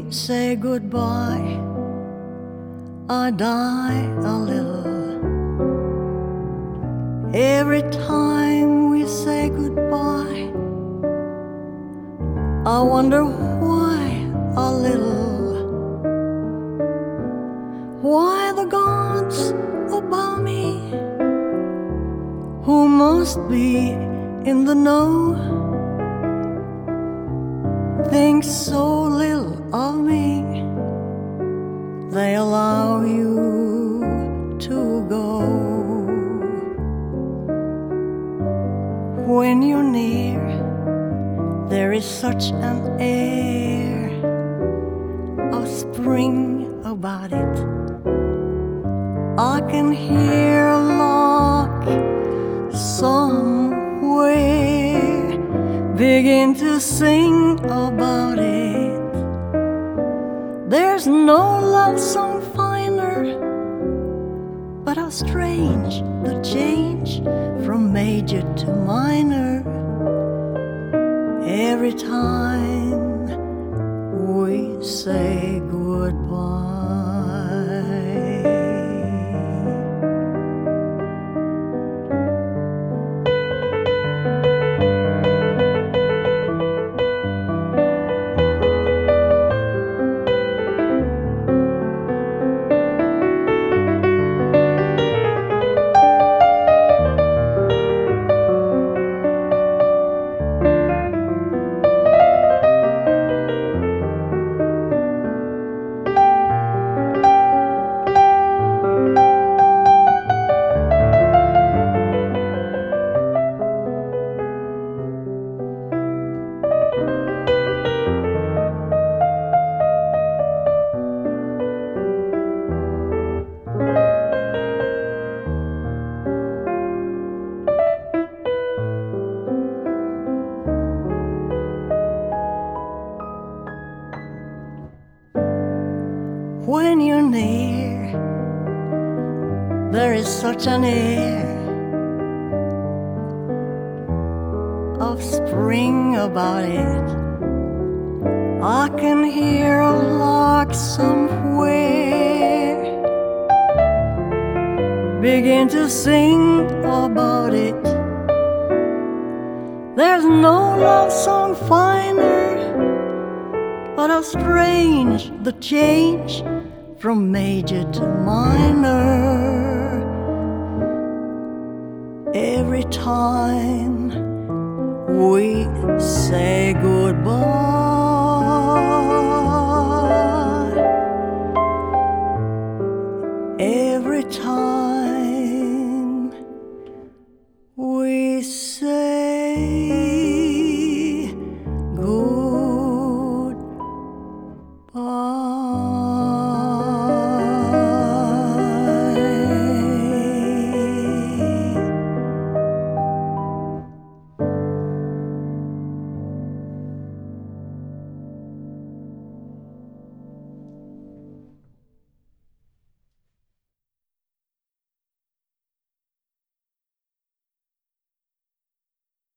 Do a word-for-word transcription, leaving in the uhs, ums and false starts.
say goodbye, I die a little. Every time we say goodbye, I wonder why a little. Why the gods above me, who must be in the know, think so little of me, they allow you to go. When you're near, there is such an air of spring about it. I can hear a lark somewhere begin to sing about it. There's no love song finer, but how strange the change from major to minor every time we say goodbye. When you're near, there is such an air of spring about it. I can hear a lark somewhere begin to sing about it. There's no love song finer, but how strange the change from major to minor every time we say goodbye.